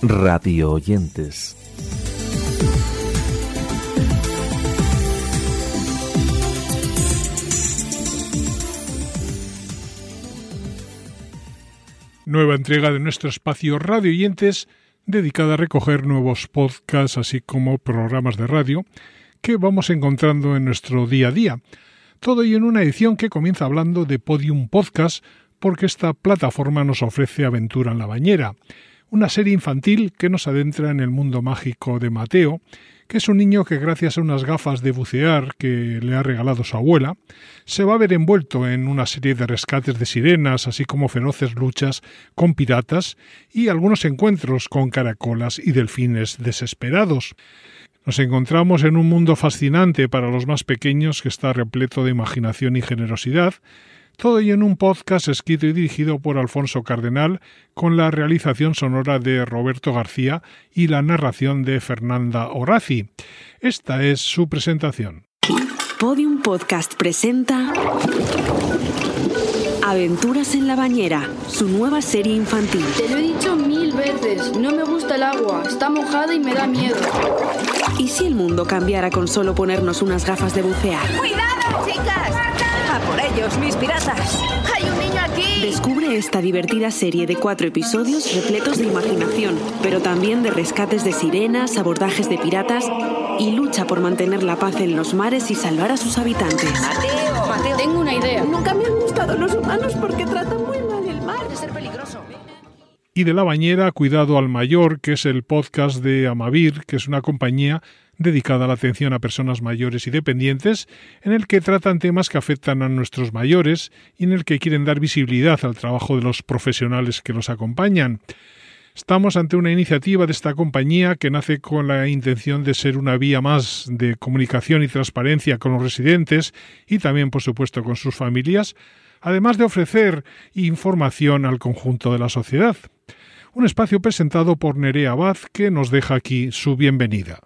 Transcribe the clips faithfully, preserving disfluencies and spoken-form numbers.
radio oyentes. Nueva entrega de nuestro espacio Radio Oyentes, dedicada a recoger nuevos podcasts, así como programas de radio, que vamos encontrando en nuestro día a día. Todo ello en una edición que comienza hablando de Podium Podcast, porque esta plataforma nos ofrece Aventura en la Bañera, una serie infantil que nos adentra en el mundo mágico de Mateo, que es un niño que gracias a unas gafas de bucear que le ha regalado su abuela, se va a ver envuelto en una serie de rescates de sirenas, así como feroces luchas con piratas y algunos encuentros con caracolas y delfines desesperados. Nos encontramos en un mundo fascinante para los más pequeños que está repleto de imaginación y generosidad, todo ello en un podcast escrito y dirigido por Alfonso Cardenal, con la realización sonora de Roberto García y la narración de Fernanda Horaci. Esta es su presentación. Podium Podcast presenta Aventuras en la Bañera, su nueva serie infantil. Te lo he dicho mil veces, no me gusta el agua, está mojada y me da miedo. ¿Y si el mundo cambiara con solo ponernos unas gafas de bucear? ¡Cuidado, chicas! ¡A por ellos, mis piratas! ¡Hay un niño aquí! Descubre esta divertida serie de cuatro episodios repletos de imaginación, pero también de rescates de sirenas, abordajes de piratas y lucha por mantener la paz en los mares y salvar a sus habitantes. ¡Mateo! ¡Mateo! Tengo una idea. Nunca me han gustado los humanos porque tratan muy mal el mar. Puede ser peligroso. Y de la bañera, Cuidado al Mayor, que es el podcast de Amavir, que es una compañía dedicada a la atención a personas mayores y dependientes, en el que tratan temas que afectan a nuestros mayores y en el que quieren dar visibilidad al trabajo de los profesionales que los acompañan. Estamos ante una iniciativa de esta compañía que nace con la intención de ser una vía más de comunicación y transparencia con los residentes y también, por supuesto, con sus familias, además de ofrecer información al conjunto de la sociedad. Un espacio presentado por Nerea Abad que nos deja aquí su bienvenida.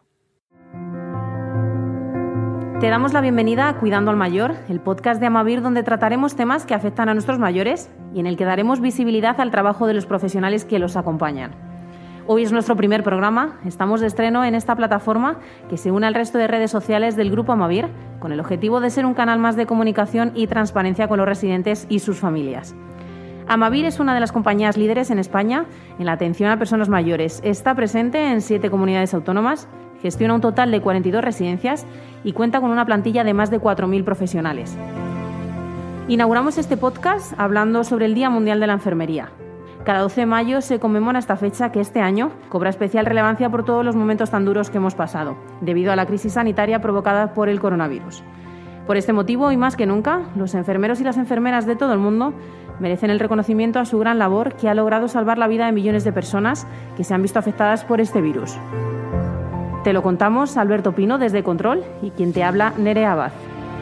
Te damos la bienvenida a Cuidando al Mayor, el podcast de Amavir donde trataremos temas que afectan a nuestros mayores y en el que daremos visibilidad al trabajo de los profesionales que los acompañan. Hoy es nuestro primer programa, estamos de estreno en esta plataforma que se une al resto de redes sociales del Grupo Amavir con el objetivo de ser un canal más de comunicación y transparencia con los residentes y sus familias. Amavir es una de las compañías líderes en España en la atención a personas mayores. Está presente en siete comunidades autónomas, gestiona un total de cuarenta y dos residencias y cuenta con una plantilla de más de cuatro mil profesionales. Inauguramos este podcast hablando sobre el Día Mundial de la Enfermería. Cada doce de mayo se conmemora esta fecha que este año cobra especial relevancia por todos los momentos tan duros que hemos pasado, debido a la crisis sanitaria provocada por el coronavirus. Por este motivo, hoy más que nunca, los enfermeros y las enfermeras de todo el mundo merecen el reconocimiento a su gran labor que ha logrado salvar la vida de millones de personas que se han visto afectadas por este virus. Te lo contamos Alberto Pino desde Control y quien te habla Nerea Abad.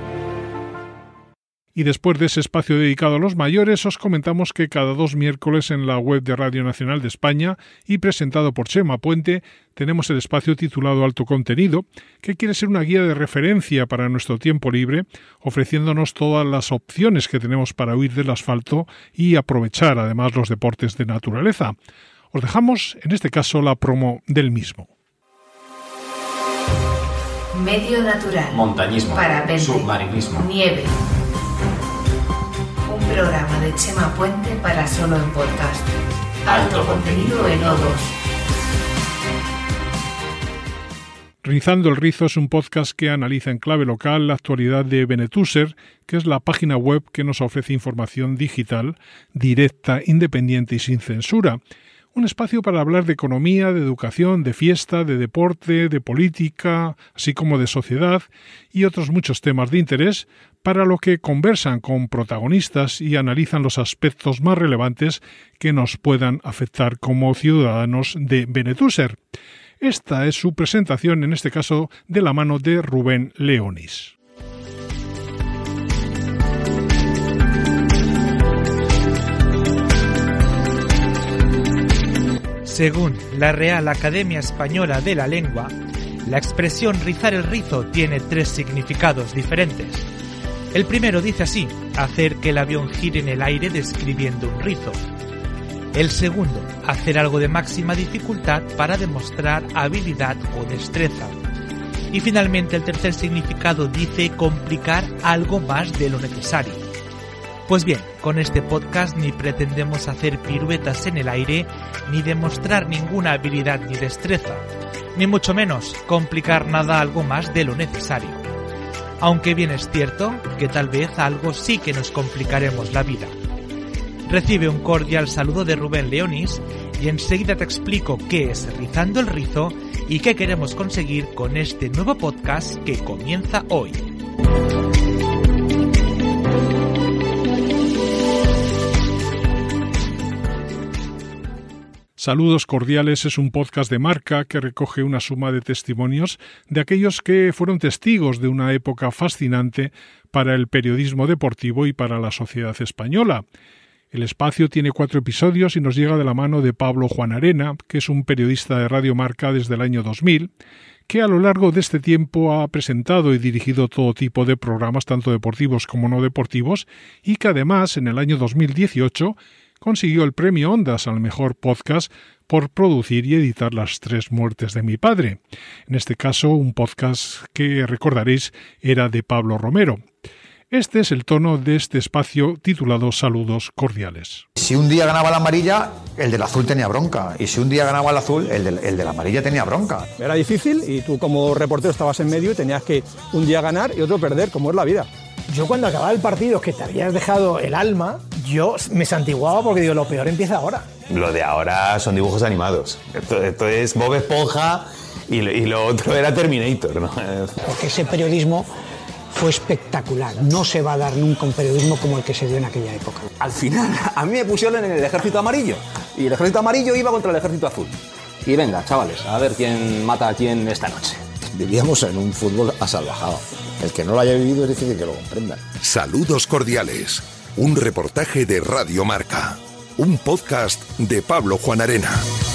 Y después de ese espacio dedicado a los mayores, os comentamos que cada dos miércoles en la web de Radio Nacional de España y presentado por Chema Puente, tenemos el espacio titulado Alto Contenido, que quiere ser una guía de referencia para nuestro tiempo libre, ofreciéndonos todas las opciones que tenemos para huir del asfalto y aprovechar además los deportes de naturaleza. Os dejamos, en este caso, la promo del mismo. Medio natural, montañismo, parapente, submarinismo, nieve. Un programa de Chema Puente para solo en podcast. Alto contenido en O dos. Rizando el Rizo es un podcast que analiza en clave local la actualidad de Benetuser, que es la página web que nos ofrece información digital, directa, independiente y sin censura. Un espacio para hablar de economía, de educación, de fiesta, de deporte, de política, así como de sociedad y otros muchos temas de interés, para lo que conversan con protagonistas y analizan los aspectos más relevantes que nos puedan afectar como ciudadanos de Benetuser. Esta es su presentación, en este caso de la mano de Rubén Leonis. Según la Real Academia Española de la Lengua, la expresión rizar el rizo tiene tres significados diferentes. El primero dice así: hacer que el avión gire en el aire describiendo un rizo. El segundo, hacer algo de máxima dificultad para demostrar habilidad o destreza. Y finalmente el tercer significado dice complicar algo más de lo necesario. Pues bien, con este podcast ni pretendemos hacer piruetas en el aire, ni demostrar ninguna habilidad ni destreza, ni mucho menos complicar nada algo más de lo necesario. Aunque bien es cierto que tal vez algo sí que nos complicaremos la vida. Recibe un cordial saludo de Rubén Leonís y enseguida te explico qué es Rizando el Rizo y qué queremos conseguir con este nuevo podcast que comienza hoy. Saludos Cordiales es un podcast de Marca que recoge una suma de testimonios de aquellos que fueron testigos de una época fascinante para el periodismo deportivo y para la sociedad española. El espacio tiene cuatro episodios y nos llega de la mano de Pablo Juan Arena, que es un periodista de Radio Marca desde el año dos mil, que a lo largo de este tiempo ha presentado y dirigido todo tipo de programas, tanto deportivos como no deportivos, y que además en el año dos mil dieciocho consiguió el premio Ondas al mejor podcast por producir y editar Las tres muertes de mi padre. En este caso, un podcast que recordaréis era de Pablo Romero. Este es el tono de este espacio titulado Saludos Cordiales. Si un día ganaba la amarilla, el del azul tenía bronca. Y si un día ganaba el azul, el del, el de la amarilla tenía bronca. Era difícil y tú como reportero estabas en medio y tenías que un día ganar y otro perder, como es la vida. Yo cuando acababa el partido, que te habías dejado el alma, yo me santiguaba porque digo, lo peor empieza ahora. Lo de ahora son dibujos animados. Esto, esto es Bob Esponja y lo, y lo otro era Terminator, ¿no? Porque ese periodismo fue espectacular. No se va a dar nunca un periodismo como el que se dio en aquella época. Al final, a mí me pusieron en el ejército amarillo. Y el ejército amarillo iba contra el ejército azul. Y venga, chavales, a ver quién mata a quién esta noche. Vivíamos en un fútbol asalvajado. El que no lo haya vivido es difícil que lo comprenda. Saludos Cordiales, un reportaje de Radio Marca, un podcast de Pablo Juan Arena.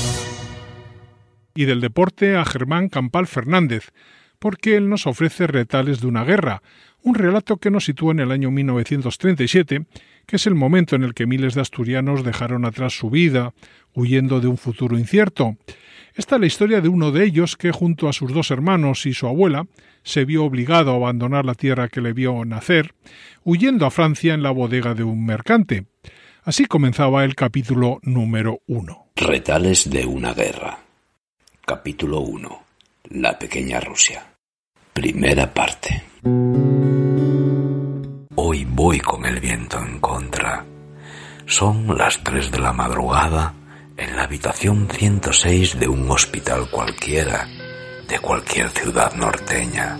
Y del deporte a Germán Campal Fernández, porque él nos ofrece Retales de una guerra, un relato que nos sitúa en el año mil novecientos treinta y siete, que es el momento en el que miles de asturianos dejaron atrás su vida, huyendo de un futuro incierto. Esta es la historia de uno de ellos que, junto a sus dos hermanos y su abuela, se vio obligado a abandonar la tierra que le vio nacer, huyendo a Francia en la bodega de un mercante. Así comenzaba el capítulo número uno. Retales de una guerra. Capítulo uno. La pequeña Rusia. Primera parte. Hoy voy con el viento en contra. Son las tres de la madrugada en la habitación ciento seis de un hospital cualquiera, de cualquier ciudad norteña.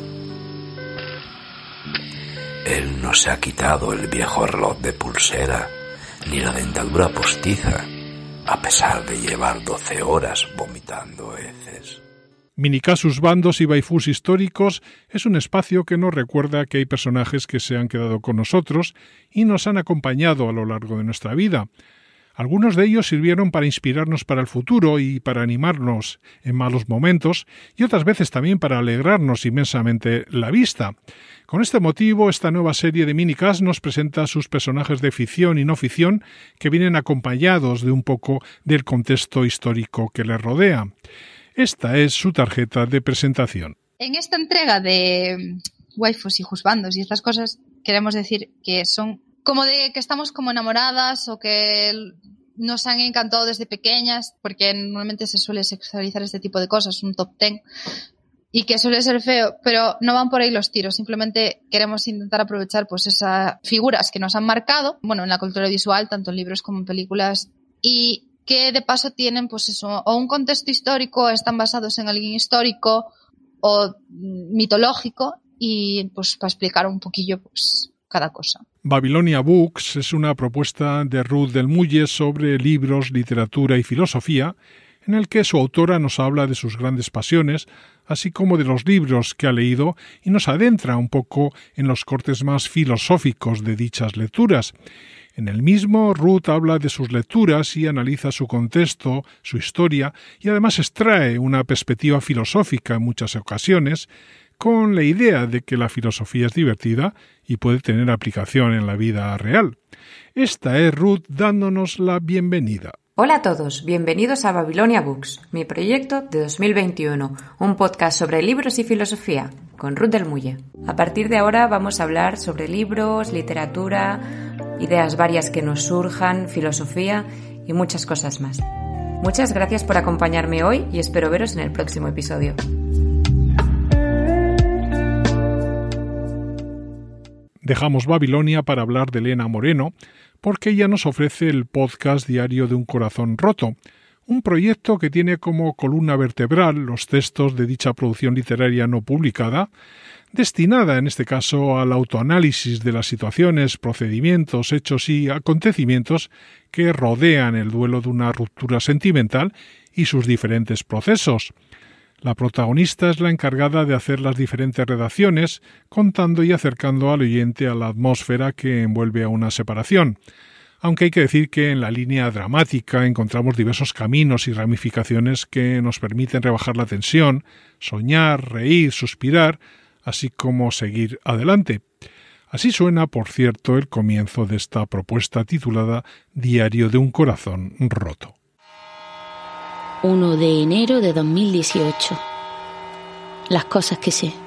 Él no se ha quitado el viejo reloj de pulsera, ni la dentadura postiza, a pesar de llevar doce horas vomitando heces. Minicasus Bandos y Baifús Históricos es un espacio que nos recuerda que hay personajes que se han quedado con nosotros y nos han acompañado a lo largo de nuestra vida. Algunos de ellos sirvieron para inspirarnos para el futuro y para animarnos en malos momentos, y otras veces también para alegrarnos inmensamente la vista. Con este motivo, esta nueva serie de minicast nos presenta a sus personajes de ficción y no ficción que vienen acompañados de un poco del contexto histórico que les rodea. Esta es su tarjeta de presentación. En esta entrega de waifus y juzbandos y estas cosas, queremos decir que son como de que estamos como enamoradas o que nos han encantado desde pequeñas, porque normalmente se suele sexualizar este tipo de cosas, un top ten, y que suele ser feo, pero no van por ahí los tiros, simplemente queremos intentar aprovechar pues esas figuras que nos han marcado, bueno, en la cultura visual, tanto en libros como en películas, y que de paso tienen pues eso, o un contexto histórico, están basados en alguien histórico o mitológico, y pues para explicar un poquillo pues cada cosa. Babilonia Books es una propuesta de Ruth del Mulle sobre libros, literatura y filosofía, en el que su autora nos habla de sus grandes pasiones, así como de los libros que ha leído, y nos adentra un poco en los cortes más filosóficos de dichas lecturas. En el mismo, Ruth habla de sus lecturas y analiza su contexto, su historia, y además extrae una perspectiva filosófica en muchas ocasiones, con la idea de que la filosofía es divertida y puede tener aplicación en la vida real. Esta es Ruth dándonos la bienvenida. Hola a todos, bienvenidos a Babilonia Books, mi proyecto de dos mil veintiuno, un podcast sobre libros y filosofía, con Ruth del Mulle. A partir de ahora vamos a hablar sobre libros, literatura, ideas varias que nos surjan, filosofía y muchas cosas más. Muchas gracias por acompañarme hoy y espero veros en el próximo episodio. Dejamos Babilonia para hablar de Elena Moreno, porque ella nos ofrece el podcast diario de un corazón roto, un proyecto que tiene como columna vertebral los textos de dicha producción literaria no publicada, destinada en este caso al autoanálisis de las situaciones, procedimientos, hechos y acontecimientos que rodean el duelo de una ruptura sentimental y sus diferentes procesos. La protagonista es la encargada de hacer las diferentes redacciones, contando y acercando al oyente a la atmósfera que envuelve a una separación. Aunque hay que decir que en la línea dramática encontramos diversos caminos y ramificaciones que nos permiten rebajar la tensión, soñar, reír, suspirar, así como seguir adelante. Así suena, por cierto, el comienzo de esta propuesta titulada Diario de un corazón roto. uno de enero de dos mil dieciocho. Las cosas que sé.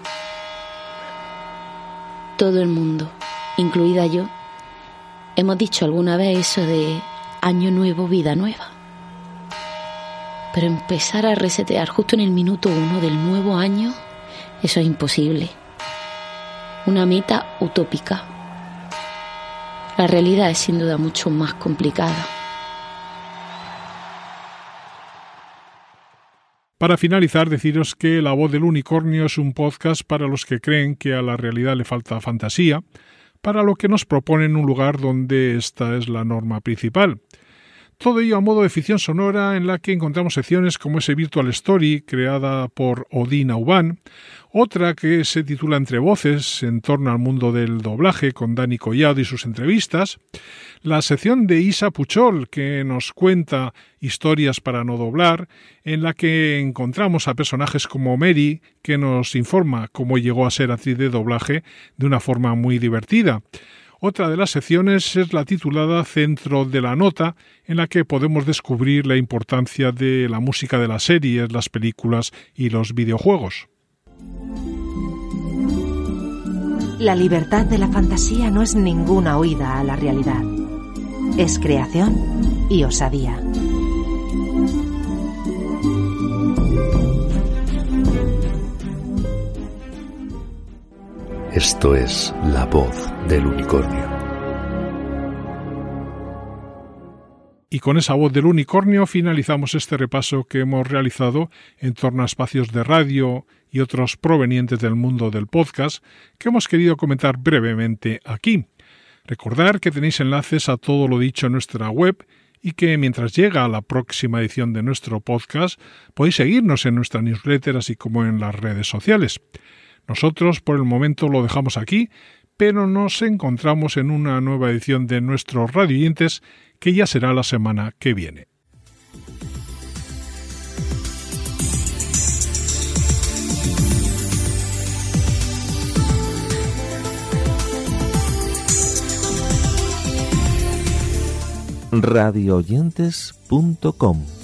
Todo el mundo, incluida yo, hemos dicho alguna vez eso de año nuevo, vida nueva. Pero empezar a resetear justo en el minuto uno del nuevo año, eso es imposible. Una meta utópica. La realidad es sin duda mucho más complicada. Para finalizar, deciros que La Voz del Unicornio es un podcast para los que creen que a la realidad le falta fantasía, para lo que nos proponen un lugar donde esta es la norma principal. Todo ello a modo de ficción sonora en la que encontramos secciones como ese Virtual Story creada por Odín Aubán, otra que se titula Entre Voces en torno al mundo del doblaje con Dani Collado y sus entrevistas, la sección de Isa Puchol que nos cuenta historias para no doblar, en la que encontramos a personajes como Mary que nos informa cómo llegó a ser actriz de doblaje de una forma muy divertida. Otra de las secciones es la titulada Centro de la Nota, en la que podemos descubrir la importancia de la música de las series, las películas y los videojuegos. La libertad de la fantasía no es ninguna huida a la realidad. Es creación y osadía. Esto es La Voz del Unicornio. Y con esa Voz del Unicornio finalizamos este repaso que hemos realizado en torno a espacios de radio y otros provenientes del mundo del podcast que hemos querido comentar brevemente aquí. Recordar que tenéis enlaces a todo lo dicho en nuestra web y que mientras llega la próxima edición de nuestro podcast podéis seguirnos en nuestra newsletter así como en las redes sociales. Nosotros por el momento lo dejamos aquí, pero nos encontramos en una nueva edición de nuestros radioyentes que ya será la semana que viene. radio oyentes punto com